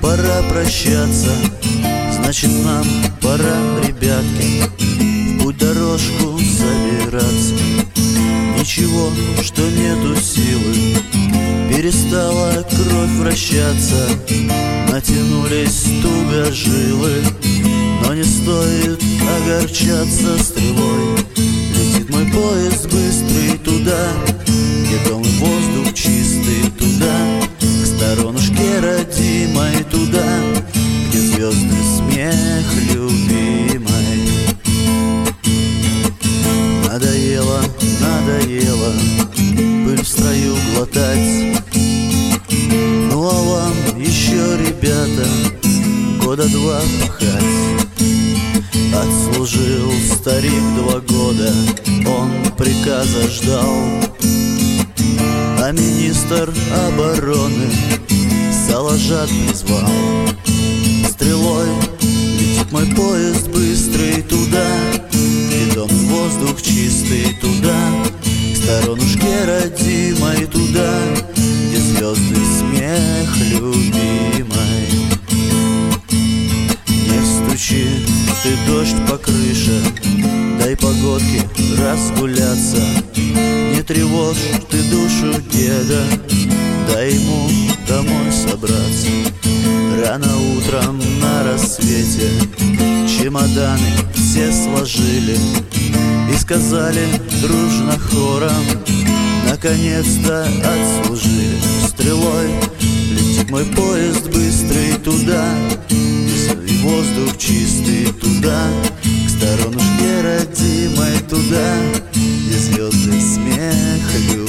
пора прощаться, значит нам пора, ребятки, в путь дорожку собираться. Ничего, что нету силы, перестала кровь вращаться, натянулись туго жилы, но не стоит огорчаться. Стрелой летит мой поезд быстрый туда, где дом и воздух чистый, туда, к сторонушке родимой, туда, где звезды смех любимой. Надоело, надоело пыль в строю глотать. Ну а вам еще, ребята, года два пахать. Отслужил старик 2 года, он приказа ждал, а министр обороны Салажат призвал. Стрелой летит мой поезд быстрый туда, где дом и воздух чистый, туда, к сторонушке родимой, туда, где звезды смех любимой. Не стучи ты, дождь по крыше, дай погодке разгуляться. Не тревожь ты душу деда, дай ему домой собраться. Рано утром на рассвете чемоданы все сложили и сказали дружно хором: наконец-то отслужили. Стрелой летит мой поезд быстрый туда, и воздух чистый, туда, к сторонушке родимой, туда, где звезды смех любимой.